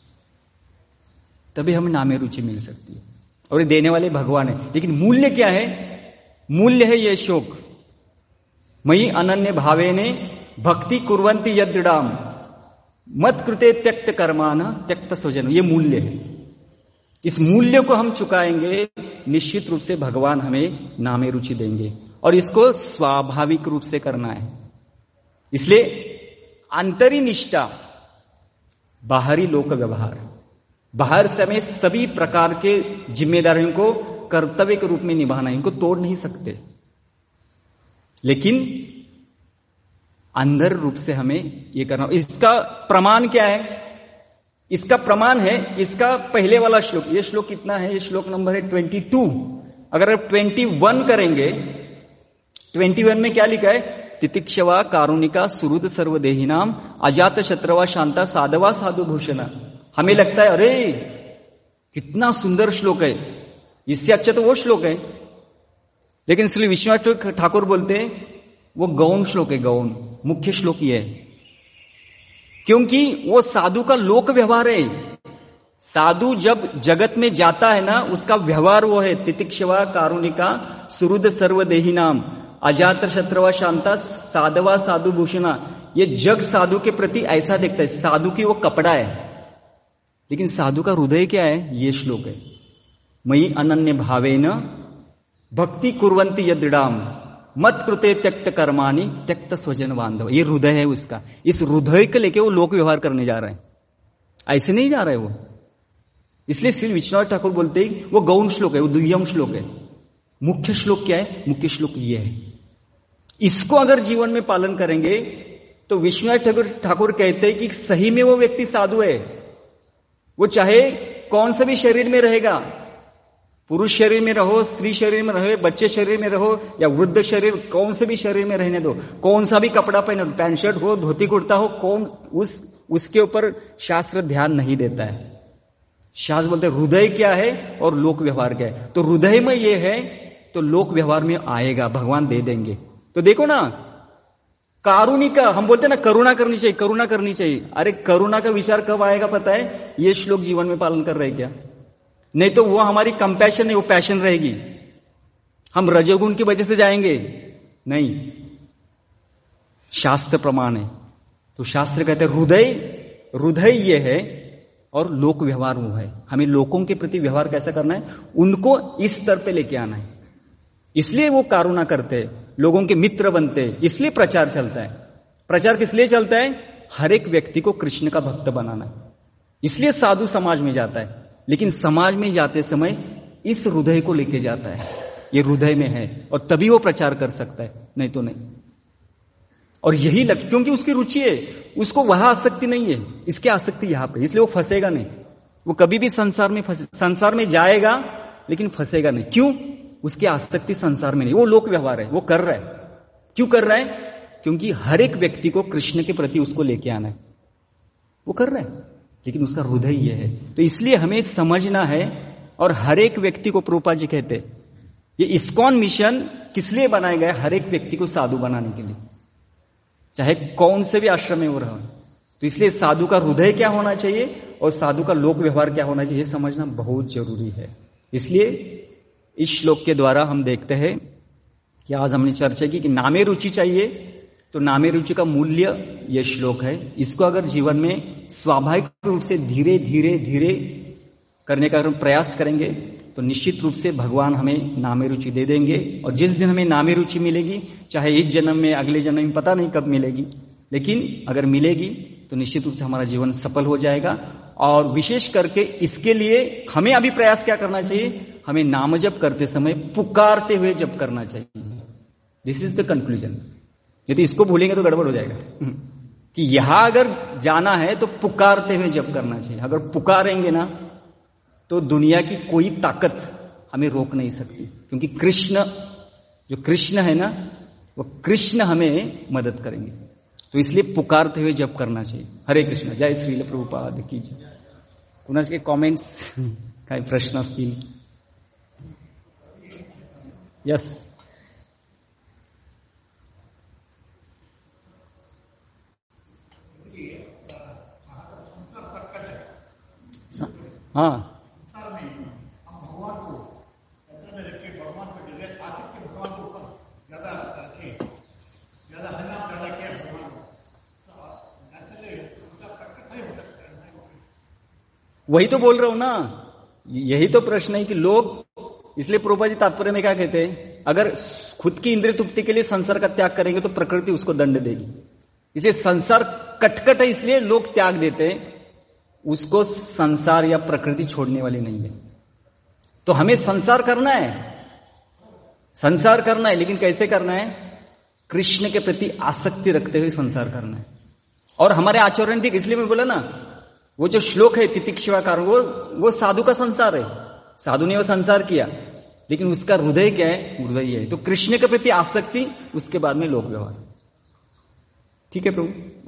A: तभी हमें नामे रुचि मिल सकती है, और ये देने वाले भगवान है। लेकिन मूल्य क्या है? मूल्य है ये शोक। मयि अनन्य भावेने भक्ति कुर्वन्ति यदृढ़ाम मत कृते त्यक्त कर्मान त्यक्त स्वजन, ये मूल्य है। इस मूल्य को हम चुकाएंगे, निश्चित रूप से भगवान हमें नामे रुचि देंगे। और इसको स्वाभाविक रूप से करना है। इसलिए आंतरिक निष्ठा, बाहरी लोक व्यवहार, बाहर से हमें सभी प्रकार के जिम्मेदारियों को कर्तव्य के रूप में निभाना, इनको तोड़ नहीं सकते, लेकिन अंदर रूप से हमें ये करना। इसका प्रमाण क्या है? इसका प्रमाण है इसका पहले वाला श्लोक। ये श्लोक कितना है? ये श्लोक नंबर है 22। अगर 21 करेंगे, 21 में क्या लिखा है? तितिक्षवा कारुणिका सुहृद सर्वदेहिनाम अजात शत्रवा शांता साधवा साधु भूषणा। हमें लगता है अरे कितना सुंदर श्लोक है, इससे अच्छा तो वो श्लोक है, लेकिन श्री विश्वनाथ ठाकुर बोलते हैं वो गौण श्लोक है, गौण। मुख्य श्लोक ये है क्योंकि वो साधु का लोक व्यवहार है। साधु जब जगत में जाता है ना, उसका व्यवहार वो है तितिक्षवा कारुणिका सुहृद सर्वदेही नाम अजात शत्रवा शांता साधवा साधु भूषणा। ये जग साधु के प्रति ऐसा देखता है, साधु की वो कपड़ा है, लेकिन साधु का हृदय क्या है? ये श्लोक है, मयि अनन्य भावेन भक्ति कुर्वन्ति यदृढ़ाम मत कृते त्यक्त कर्माणि त्यक्त स्वजन बांधव। ये हृदय है उसका। इस हृदय को लेके वो लोक व्यवहार करने जा रहा है, ऐसे नहीं जा रहा है वो। इसलिए श्री विश्वनाथ ठाकुर बोलते हैं वो गौण श्लोक है, वो दुर्यम श्लोक है। मुख्य श्लोक क्या है? मुख्य श्लोक ये है। इसको अगर जीवन में पालन करेंगे तो विश्वनाथ ठाकुर कहते हैं कि सही में वो व्यक्ति साधु है। वो चाहे कौन सा भी शरीर में रहेगा, पुरुष शरीर में रहो, स्त्री शरीर में रहो, बच्चे शरीर में रहो या वृद्ध शरीर, कौन से भी शरीर में रहने दो, कौन सा भी कपड़ा पहने, पैंट शर्ट हो, धोती कुर्ता हो, कौन उसके ऊपर शास्त्र ध्यान नहीं देता है। शास्त्र बोलते हृदय क्या है और लोक व्यवहार क्या है। तो हृदय में ये है तो लोक व्यवहार में आएगा, भगवान दे देंगे। तो देखो ना, कारुणिका, हम बोलते ना करुणा करनी चाहिए, करुणा करनी चाहिए। अरे करुणा का विचार कब आएगा पता है? ये श्लोक जीवन में पालन कर रहे क्या? नहीं तो वो हमारी कंपैशन नहीं, वो पैशन रहेगी। हम रजोगुण की वजह से जाएंगे नहीं, शास्त्र प्रमाण है। तो शास्त्र कहते हैं हृदय ये है और लोक व्यवहार वो है। हमें लोगों के प्रति व्यवहार कैसा करना है, उनको इस स्तर पे लेके आना है। इसलिए वो करुणा करते हैं, लोगों के मित्र बनते हैं, इसलिए प्रचार चलता है। प्रचार किस लिए चलता है? हर एक व्यक्ति को कृष्ण का भक्त बनाना है। इसलिए साधु समाज में जाता है, लेकिन समाज में जाते समय इस हृदय को लेके जाता है, ये हृदय में है, और तभी वो प्रचार कर सकता है, नहीं तो नहीं। और यही क्योंकि उसकी रुचि है, उसको वहां आसक्ति नहीं है, इसकी आसक्ति यहां पे, इसलिए वो फंसेगा नहीं। वो कभी भी संसार में जाएगा लेकिन फंसेगा नहीं। क्यों? उसकी आसक्ति संसार में नहीं, वो लोक व्यवहार है, वो कर रहा है। क्यों कर रहा है? क्योंकि हर एक व्यक्ति को कृष्ण के प्रति उसको लेके आना है, वो कर रहा है, लेकिन उसका हृदय ये है। तो इसलिए हमें समझना है। और हर एक व्यक्ति को, प्रभुपाद जी कहते, ये इस्कॉन मिशन किस लिए बनाया गया? हर एक व्यक्ति को साधु बनाने के लिए, चाहे कौन से भी आश्रम में वो रहे। तो इसलिए साधु का हृदय क्या होना चाहिए और साधु का लोक व्यवहार क्या होना चाहिए, समझना बहुत जरूरी है। इसलिए इस श्लोक के द्वारा हम देखते हैं कि आज हमने चर्चा की कि नामे रुचि चाहिए, तो नामे रुचि का मूल्य यह श्लोक है। इसको अगर जीवन में स्वाभाविक रूप से धीरे धीरे धीरे करने का प्रयास करेंगे तो निश्चित रूप से भगवान हमें नामे रुचि दे देंगे। और जिस दिन हमें नामे रुचि मिलेगी, चाहे इस जन्म में, अगले जन्म में, पता नहीं कब मिलेगी, लेकिन अगर मिलेगी तो निश्चित रूप से हमारा जीवन सफल हो जाएगा। और विशेष करके इसके लिए हमें अभी प्रयास क्या करना चाहिए? हमें नाम जप करते समय पुकारते हुए जप करना चाहिए। This is the conclusion. यदि इसको भूलेंगे तो गड़बड़ हो जाएगा कि यहां अगर जाना है तो पुकारते हुए जप करना चाहिए। अगर पुकारेंगे ना तो दुनिया की कोई ताकत हमें रोक नहीं सकती, क्योंकि कृष्ण, जो कृष्ण है ना, वो कृष्ण हमें मदद करेंगे। तो इसलिए पुकारते हुए जप करना चाहिए। हरे कृष्ण। जय श्रील प्रभुपाद की जय। कुणाचे कॉमेंट्स, काही प्रश्न असतील? यस, हाँ, वही तो बोल रहा हूं ना, यही तो प्रश्न है कि लोग, इसलिए प्रभुपाद जी तात्पर्य में क्या कहते हैं, अगर खुद की इंद्रिय तृप्ति के लिए संसार का त्याग करेंगे तो प्रकृति उसको दंड देगी। इसलिए संसार कटकट है, इसलिए लोग त्याग देते हैं उसको। संसार या प्रकृति छोड़ने वाली नहीं है। तो हमें संसार करना है, संसार करना है, लेकिन कैसे करना है? कृष्ण के प्रति आसक्ति रखते हुए संसार करना है। और हमारे आचरण ठीक, इसलिए मैं बोला ना, वो जो श्लोक है तितिक्षवा वो साधु का संसार है। साधु ने वो संसार किया, लेकिन उसका हृदय क्या है? हृदय है। तो कृष्ण के प्रति आसक्ति, उसके बाद में लोक व्यवहार। ठीक है प्रभु।